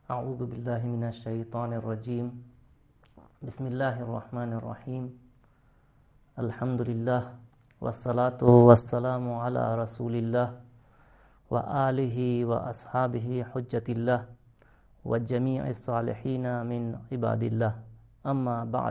أعوذ بالله من الشيطان الرجيم بسم الله الرحمن الرحيم الحمد لله والصلاة والسلام على رسول الله وآله وأصحابه حجة الله وجميع الصالحين من عباد الله أما بعد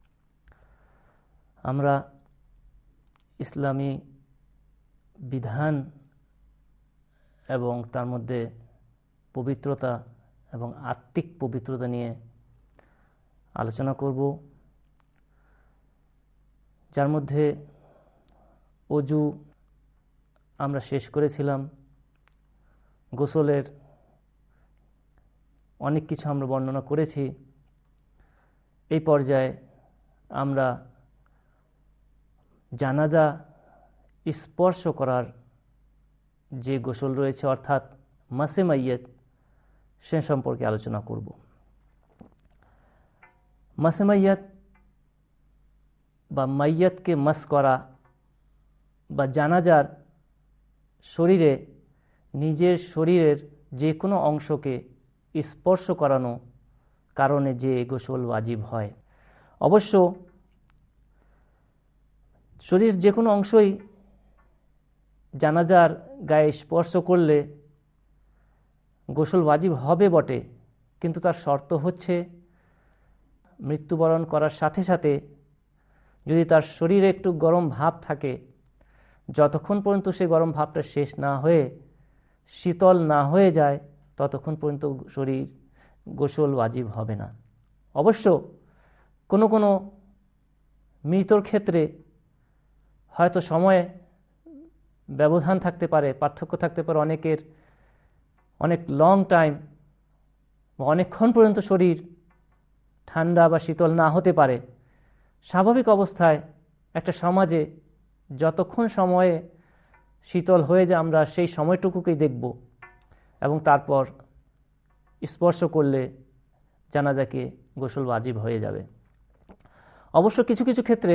আমরা ইসলামী বিধান এবং তার মধ্যে পবিত্রতা এবং আত্মিক পবিত্রতা নিয়ে আলোচনা করব, যার মধ্যে অজু আমরা শেষ করেছিলাম। গোসলের অনেক কিছু আমরা বর্ণনা করেছি। এই পর্যায়ে আমরা জানাজা স্পর্শ করার যে গোসল রয়েছে অর্থাৎ মাসে মাইয়াত সে সম্পর্কে আলোচনা করব। মাসে মাইয়াত বা মাইয়াতকে মাস করা বা জানাজার শরীরে নিজের শরীরের যে কোনো অংশকে স্পর্শ করানো কারণে যে গোসল ওয়াজিব হয়। অবশ্য শরীর যে কোনো অংশই জানাজার গায়ে স্পর্শ করলে গোসল ওয়াজিব হবে বটে, কিন্তু তার শর্ত হচ্ছে মৃত্যুবরণ করার সাথে সাথে যদি তার শরীরে একটু গরম ভাব থাকে, যতক্ষণ পর্যন্ত সে গরম ভাবটা শেষ না হয়ে শীতল না হয়ে যায় ততক্ষণ পর্যন্ত শরীর গোসল ওয়াজিব হবে না। অবশ্য কোনো কোনো মৃতর ক্ষেত্রে হয়তো সময়ে ব্যবধান থাকতে পারে, পার্থক্য থাকতে পারে, অনেকের অনেক লং টাইম বা অনেকক্ষণ পর্যন্ত শরীর ঠান্ডা বা শীতল না হতে পারে। স্বাভাবিক অবস্থায় একটা সমাজে যতক্ষণ সময়ে শীতল হয়ে যায় আমরা সেই সময়টুকুকেই দেখব এবং তারপর স্পর্শ করলে জানাজাকে গোসল ওয়াজিব হয়ে যাবে। অবশ্য কিছু কিছু ক্ষেত্রে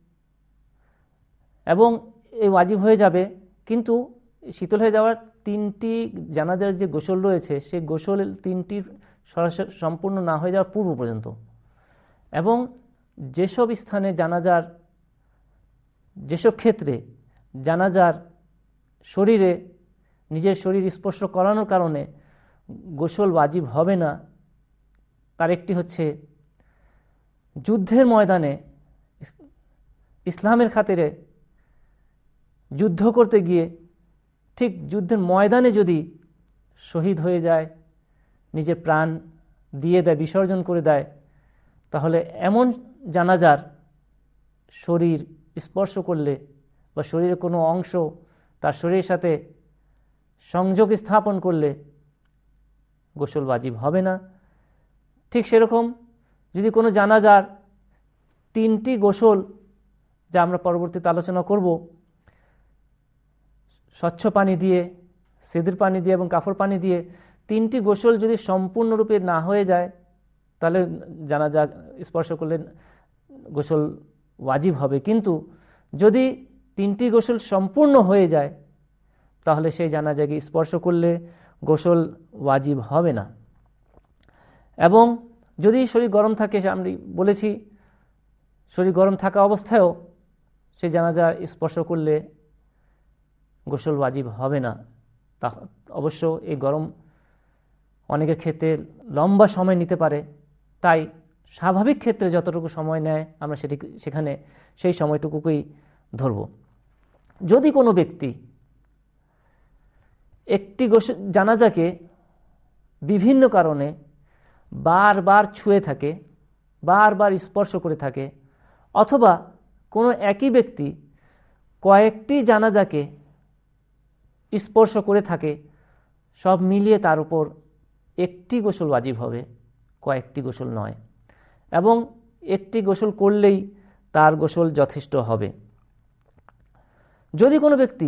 এবং এই ওয়াজিব হয়ে যাবে, কিন্তু শীতল হয়ে যাওয়ার তিনটি জানাজার যে গোসল রয়েছে সেই গোসল তিনটির সরাসরি সম্পূর্ণ না হয়ে যাওয়ার পূর্ব পর্যন্ত, এবং যেসব স্থানে জানাজার যেসব ক্ষেত্রে জানাজার শরীরে নিজের শরীর স্পর্শ করানোর কারণে গোসল ওয়াজিব হবে না, তার একটি হচ্ছে যুদ্ধের ময়দানে ইসলামের খাতিরে যুদ্ধ করতে গিয়ে ঠিক যুদ্ধের ময়দানে যদি শহীদ হয়ে যায়, নিজের প্রাণ দিয়ে দেয়, বিসর্জন করে দেয়, তাহলে এমন জানাজার শরীর স্পর্শ করলে বা শরীরের কোনো অংশ তার শরীরের সাথে সংযোগ স্থাপন করলে গোসল ওয়াজিব হবে না। ঠিক সেরকম যদি কোনো জানাজার তিনটি গোসল, যা আমরা পরবর্তীতে আলোচনা করব, স্বচ্ছ পানি দিয়ে, সিদর পানি দিয়ে এবং কাফর পানি দিয়ে তিনটি গোসল যদি সম্পূর্ণরূপে না হয়ে যায় তাহলে জানাজা স্পর্শ করলে গোসল ওয়াজিব হবে। কিন্তু যদি তিনটি গোসল সম্পূর্ণ হয়ে যায় তাহলে সেই জানাজাকে স্পর্শ করলে গোসল ওয়াজিব হবে না। এবং যদি শরীর গরম থাকে, আমি বলেছি শরীর গরম থাকা অবস্থায়ও সেই জানাজা স্পর্শ করলে গোসল ওয়াজিব হবে না। তা অবশ্য এই গরম অনেকের ক্ষেত্রে লম্বা সময় নিতে পারে, তাই স্বাভাবিক ক্ষেত্রে যতটুকু সময় নেয় আমরা সেখানে সেই সময়টুকুকেই ধরব। যদি কোনো ব্যক্তি একটি জানাজাকে বিভিন্ন কারণে বারবার ছুঁয়ে থাকে, বারবার স্পর্শ করে থাকে, অথবা কোনো একই ব্যক্তি কয়েকটি জানাজাকে স্পর্শ করে থাকে, সব মিলিয়ে তার উপর একটি গোসল ওয়াজিব হবে, কয়েকটি গোসল নয়, এবং একটি গোসল করলেই তার গোসল যথেষ্ট হবে। যদি কোনো ব্যক্তি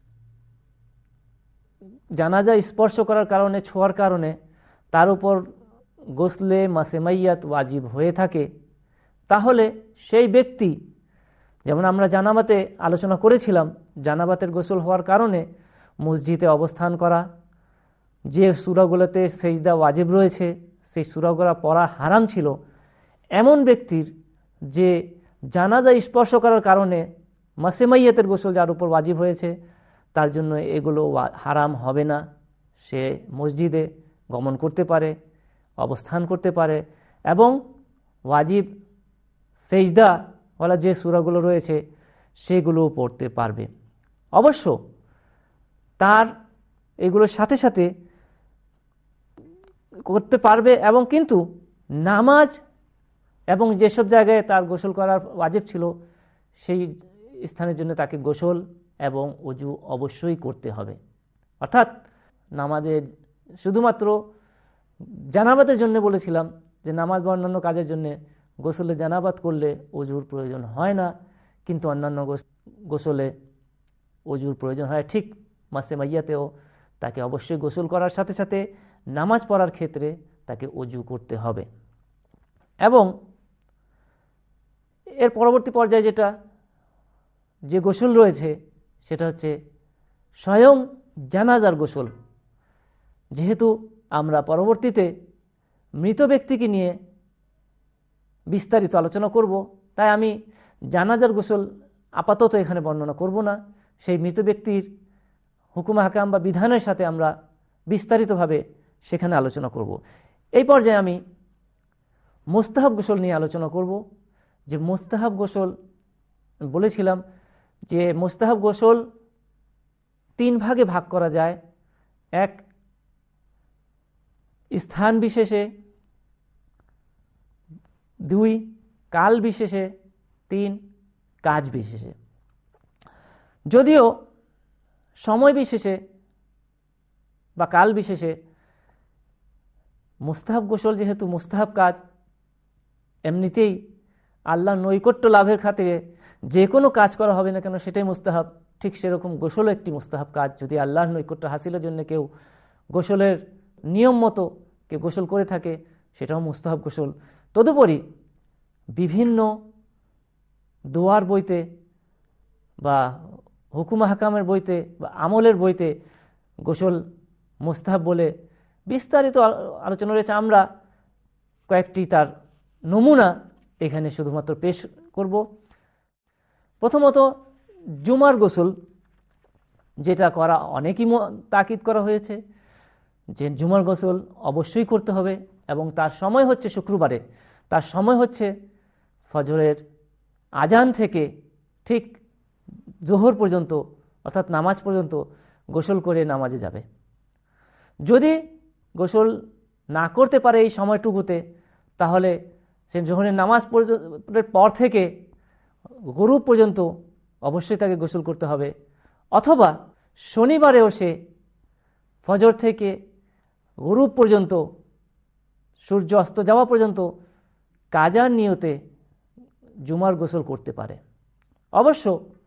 জানাজা স্পর্শ করার কারণে, ছোঁয়ার কারণে তার উপর গোসলে মাসে মাইয়াত ওয়াজিব হয়ে থাকে, তাহলে সেই ব্যক্তি, যেমন আমরা জানাবাতে আলোচনা করেছিলাম, জানাবাতের গোসল হওয়ার কারণে মসজিদে অবস্থান করা যে সূরাগুলোতে সেজদা ওয়াজিব রয়েছে সেই সূরাগুলো পড়া হারাম ছিল, এমন ব্যক্তির যে জানাজা স্পর্শ করার কারণে মাসে মাইয়াতের গোসল যার উপর ওয়াজিব হয়েছে, তার জন্য এগুলো হারাম হবে না। সে মসজিদে গমন করতে পারে, অবস্থান করতে পারে এবং ওয়াজিব সেজদাওয়ালা যে সূরাগুলো রয়েছে সেগুলোও পড়তে পারবে। অবশ্য তার এগুলোর সাথে সাথে করতে পারবে, এবং কিন্তু নামাজ এবং যেসব জায়গায় তার গোসল করার ওয়াজিব ছিল সেই স্থানের জন্য তাকে গোসল এবং ওযু অবশ্যই করতে হবে। অর্থাৎ নামাজে শুধুমাত্র জানাবাতের জন্য বলেছিলাম যে নামাজ বা অন্যান্য কাজের জন্য গোসলে জানাবাত করলে ওযুর প্রয়োজন হয় না, কিন্তু অন্যান্য গোসলে ওযুর প্রয়োজন হয়। ঠিক মাসে মাইয়াতেও তাকে অবশ্যই গোসল করার সাথে সাথে নামাজ পড়ার ক্ষেত্রে তাকে ওযু করতে হবে। এবং এর পরবর্তী পর্যায়ে যে গোসল রয়েছে সেটা হচ্ছে স্বয়ং জানাজার গোসল। যেহেতু আমরা পরবর্তীতে মৃত ব্যক্তিকে নিয়ে বিস্তারিত আলোচনা করব, তাই আমি জানাজার গোসল আপাতত এখানে বর্ণনা করব না। সেই মৃত ব্যক্তির হুকুম হাকাম বা বিধানের সাথে আমরা বিস্তারিতভাবে সেখানে আলোচনা করব। এই পর্যায়ে আমি মুস্তাহাব গোসল নিয়ে আলোচনা করব। যে মুস্তাহাব গোসল বলেছিলাম যে মুস্তাহাব গোসল 3 ভাগে ভাগ করা যায়। 1 স্থান বিশেষে, 2 কাল বিশেষে, 3 কাজ বিশেষে। যদিও সময় বিশেষে বা কাল বিশেষে মুস্তাহাব গোসল যেহেতু মুস্তাহাব কাজ, এমনিতেই আল্লাহর নৈকট্য লাভের খাতিরে যে কোনো কাজ করা হবে না কেন সেটাই মুস্তাহাব, ঠিক সেরকম গোসলও একটি মুস্তাহাব কাজ। যদি আল্লাহর নৈকট্য হাসিলের জন্য কেউ গোসলের নিয়ম মতো কেউ গোসল করে থাকে সেটাও মুস্তাহাব গোসল। তদুপরি বিভিন্ন দোয়ার বইতে বা হুকুম হাকামের বইতে বা আমলের বইতে গোসল মুস্তাহাব বলে বিস্তারিত আলোচনা রয়েছে। আমরা কয়েকটি তার নমুনা এখানে শুধুমাত্র পেশ করব। প্রথমত জুমার গোসল, যেটা করা অনেকই তাকিদ করা হয়েছে যে জুমার গোসল অবশ্যই করতে হবে, এবং তার সময় হচ্ছে শুক্রবারে। তার সময় হচ্ছে ফজরের আজান থেকে ঠিক জোহর পর্যন্ত, অর্থাৎ নামাজ পর্যন্ত গোসল করে নামাজে যাবে। যদি গোসল না করতে পারে এই সময়টুকুতে, তাহলে সে জোহরের নামাজ পর থেকে গরুব পর্যন্ত অবশ্যই তাকে গোসল করতে হবে। অথবা শনিবারেও সে ফজর থেকে গরুব পর্যন্ত, সূর্য অস্ত যাওয়া পর্যন্ত কাজার নিয়তে জুমার গোসল করতে পারে। অবশ্য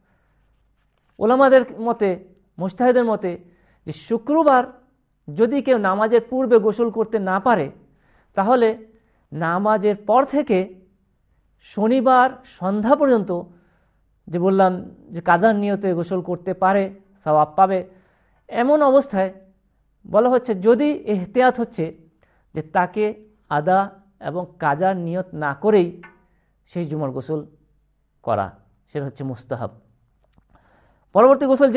ওলামাদের মতে, মুজতাহিদের মতে, যে শুক্রবার যদি কেউ নামাজের পূর্বে গোসল করতে না পারে, তাহলে নামাজের পর থেকে শনিবার সন্ধ্যা পর্যন্ত, যে বললাম যে কাজার নিয়তে গোসল করতে পারে, সওয়াব পাবে। এমন অবস্থায় বলা হচ্ছে যদি এহতিয়াত হচ্ছে যে তাকে আদা এবং কাজার নিয়ত না করেই সেই জুমার গোসল করা, সেটা হচ্ছে মুস্তাহাব। পরবর্তী গোসল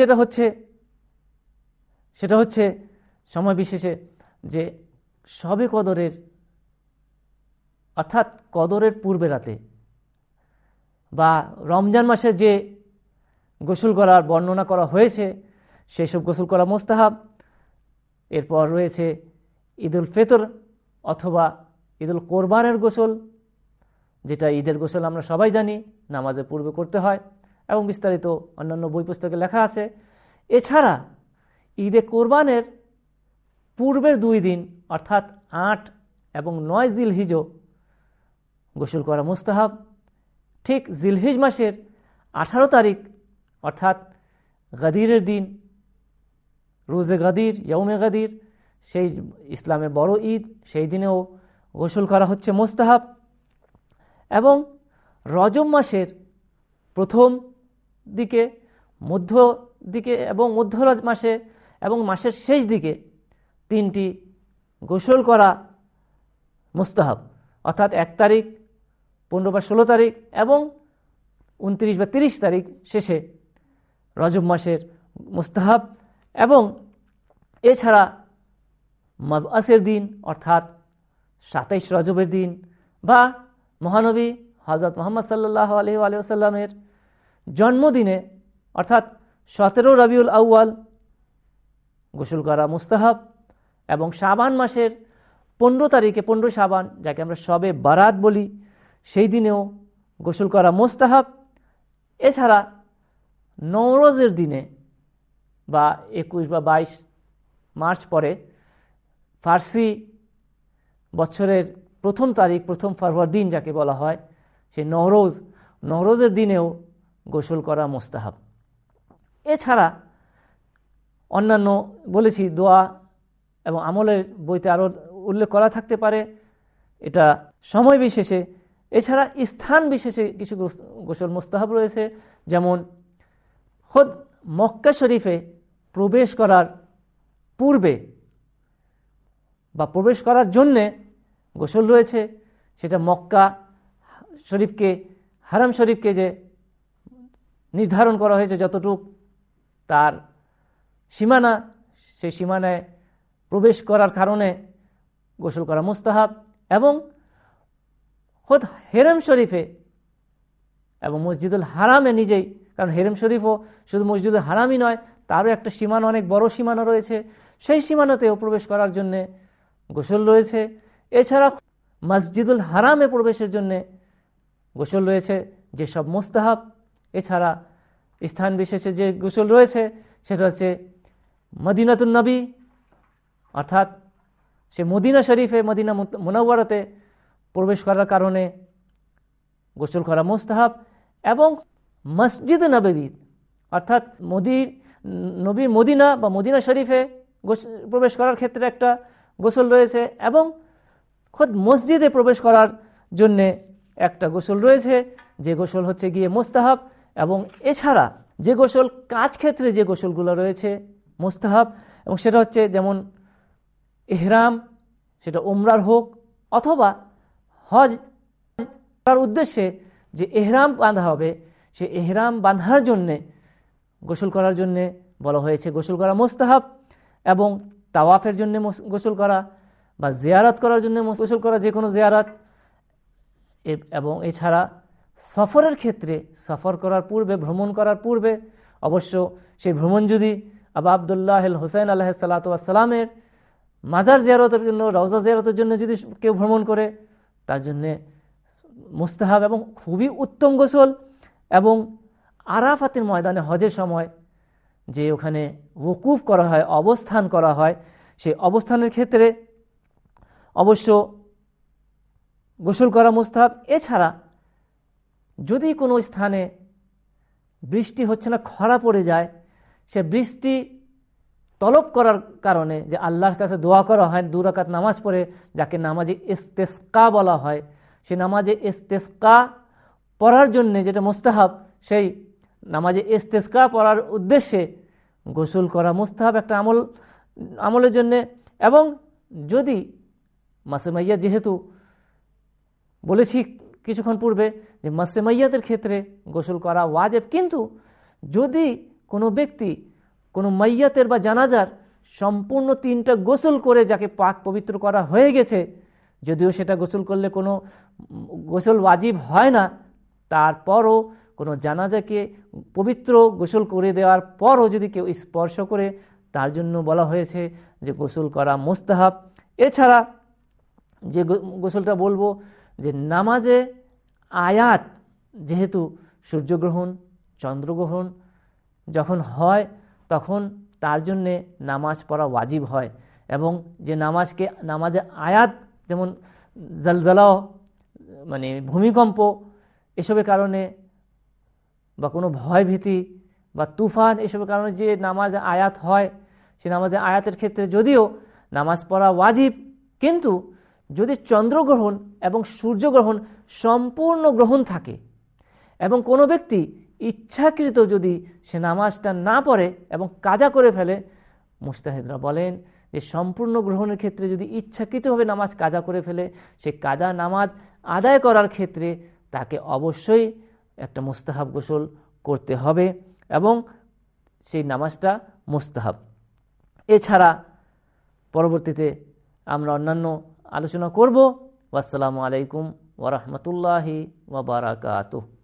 সেটা হচ্ছে সময় বিশেষে, যে শবে কদরের অর্থাৎ কদরের পূর্বে রাতে বা রমজান মাসে যে গোসল করার বর্ণনা করা হয়েছে সেই সব গোসল করা মুস্তাহাব। এরপর রয়েছে ঈদুল ফিতর অথবা ঈদুল কোরবানের গোসল, যেটা ঈদের গোসল আমরা সবাই জানি নামাজের পূর্বে করতে হয় এবং বিস্তারিত অন্যান্য বই পুস্তকে লেখা আছে। এছাড়া ঈদে কোরবানের পূর্বের 2 দিন অর্থাৎ 8 এবং 9 জিলহিজ গোসল করা মুস্তাহাব। ঠিক জিলহিজ মাসের 18 তারিখ অর্থাৎ গাদিরের দিন, রোজে গাদির, ইয়ৌমে গাদির, সেই ইসলামের বড় ঈদ, সেই দিনেও গোসল করা হচ্ছে মুস্তাহাব। এবং রজব মাসের প্রথম দিকে, মধ্য দিকে এবং মধ্য মাসে এবং মাসের শেষ দিকে 3টি গোসল করা মুস্তাহাব, অর্থাৎ 1 তারিখ, 15 বা 16 তারিখ এবং 29 বা 30 তারিখ শেষে রজব মাসের মুস্তাহাব। এবং এছাড়া মাবআসের দিন অর্থাৎ 27 রজবের দিন বা মহানবী হযরত মুহাম্মদ সাল্লাল্লাহু আলাইহি ওয়া সাল্লামের জন্মদিনে অর্থাৎ 17 রবিউল আউয়াল গোসল করা মুস্তাহাব। এবং শাবান মাসের 15 তারিখে, 15 শাবান, যাকে আমরা শবে বারাত বলি, সেই দিনেও গোসল করা মুস্তাহাব। এছাড়া নওরোজের দিনে বা 21 বা 22 মার্চ পরে ফার্সি বছরের প্রথম তারিখ, প্রথম ফরওয়ার্দিন যাকে বলা হয়, সেই নওরোজের দিনেও গোসল করা মুস্তাহাব। এছাড়া অন্যান্য বলেছি দোয়া এবং আমলের বইতে আরও উল্লেখ করা থাকতে পারে, এটা সময় বিশেষে। এছাড়া স্থান বিশেষে কিছু গোসল মুস্তাহাব রয়েছে, যেমন খোদ মক্কা শরীফে প্রবেশ করার পূর্বে বা প্রবেশ করার জন্যে গোসল রয়েছে। সেটা মক্কা শরীফকে, হারাম শরীফকে যে নির্ধারণ করা হয়েছে যতটুক তার সীমানা, সেই সীমানায় প্রবেশ করার কারণে গোসল করা মুস্তাহাব। এবং খোদ হেরেম শরীফে এবং মসজিদুল হারামে নিজেই, কারণ হেরেম শরীফও শুধু মসজিদুল হারামই নয়, তারও একটা সীমানা, অনেক বড় সীমানা রয়েছে, সেই সীমানাতেও প্রবেশ করার জন্যে গোসল রয়েছে। এছাড়া মসজিদুল হারামে প্রবেশের জন্যে গোসল রয়েছে যেসব মুস্তাহাব। এছাড়া স্থান বিশেষে যে গোসল রয়েছে সেটা হচ্ছে মদিনাতুন নবী, অর্থাৎ সে মদিনা শরীফে, মদিনা মুনাওয়ারাতে প্রবেশ করার কারণে গোসল করা মুস্তাহাব। এবং মসজিদ নববী অর্থাৎ নবীর মদিনা বা মদিনা শরীফে প্রবেশ করার ক্ষেত্রে একটা গোসল রয়েছে, এবং খোদ মসজিদে প্রবেশ করার জন্যে একটা গোসল রয়েছে, যে গোসল হচ্ছে গিয়ে মুস্তাহাব। এবং এছাড়া যে গোসল কাজ ক্ষেত্রে যে গোসলগুলো রয়েছে মুস্তাহাব, এবং সেটা হচ্ছে যেমন ইহরাম, সেটা উমরার হোক অথবা হজ করার উদ্দেশ্যে যে ইহরাম বাঁধা হবে, সে ইহরাম বাঁধার জন্যে গোসল করার জন্যে বলা হয়েছে গোসল করা মুস্তাহাব। এবং তাওয়াফের জন্য গোসল করা বা জিয়ারত করার জন্য গোসল করা, যে কোনো জিয়ারত। এবং এছাড়া সফরের ক্ষেত্রে, সফর করার পূর্বে, ভ্রমণ করার পূর্বে, অবশ্য সেই ভ্রমণ যদি আবা আবদুল্লাহ হুসাইন আলাইহিস সালাতু ওয়াস সালামের মাজার জিয়ারতের জন্য, রওজা জিয়ারতের জন্য যদি কেউ ভ্রমণ করে, তার জন্যে মুস্তাহাব এবং খুবই উত্তম গোসল। এবং আরাফাতের ময়দানে হজের সময় যে ওখানে ওকুফ করা হয়, অবস্থান করা হয়, সেই অবস্থানের ক্ষেত্রে অবশ্য গোসল করা মুস্তাহাব। এছাড়া যদি কোনো স্থানে বৃষ্টি হচ্ছে না, খরা পড়ে যায়, সে বৃষ্টি তলব করার কারণে যে আল্লাহর কাছে দোয়া করা হয় 2 রাকাত নামাজ পড়ে, যাকে নামাজে ইস্তেসকা বলা হয়, সে নামাজে ইস্তেসকা পড়ার জন্যে যেটা মুস্তাহাব, সেই নামাজে ইস্তেসকা পড়ার উদ্দেশ্যে গোসল করা মুস্তাহাব একটা আমলের জন্যে। এবং যদি মাসে মাইয়া, যেহেতু বলেছি কিছুক্ষণ পূর্বে যে মাসে মাইয়াতের ক্ষেত্রে গোসল করা ওয়াজিব, কিন্তু যদি কোনো ব্যক্তি কোনো মাইয়াতের বা জানাজার সম্পূর্ণ 3টা গোসল করে যাকে পাক পবিত্র করা হয়ে গেছে, যদিও সেটা গোসল করলে কোনো গোসল ওয়াজিব হয় না, তারপরও কোনো জানাজাকে পবিত্র গোসল করে দেওয়ার পরও যদি কেউ স্পর্শ করে, তার জন্য বলা হয়েছে যে গোসল করা মুস্তাহাব। এছাড়া যে গোসলটা বলবো, যে নামাজে আয়াত, যেহেতু সূর্যগ্রহণ, চন্দ্রগ্রহণ যখন হয় তখন তার জন্যে নামাজ পড়া ওয়াজিব হয়। এবং যে নামাজে আয়াত, যেমন জলজলাও মানে ভূমিকম্প, এসবের কারণে বা কোনো ভয়ভীতি বা তুফান, এসবের কারণে যে নামাজে আয়াত হয়, সে নামাজে আয়াতের ক্ষেত্রে যদিও নামাজ পড়া ওয়াজিব, কিন্তু যদি চন্দ্রগ্রহণ এবং সূর্যগ্রহণ সম্পূর্ণ গ্রহণ থাকে এবং কোনো ব্যক্তি ইচ্ছাকৃত যদি সে নামাজটা না পড়ে এবং কাজা করে ফেলে, মুজতাহিদরা বলেন যে সম্পূর্ণ গ্রহণের ক্ষেত্রে যদি ইচ্ছাকৃতভাবে নামাজ কাজা করে ফেলে, সে কাজা নামাজ আদায় করার ক্ষেত্রে তাকে অবশ্যই একটা মুস্তাহাব গোসল করতে হবে এবং সেই নামাজটা মুস্তাহাব। এছাড়া পরবর্তীতে আমরা অন্যান্য আলোচনা করব। আসসালামু আলাইকুম ওয়া রাহমাতুল্লাহি ওয়া বারাকাতুহু।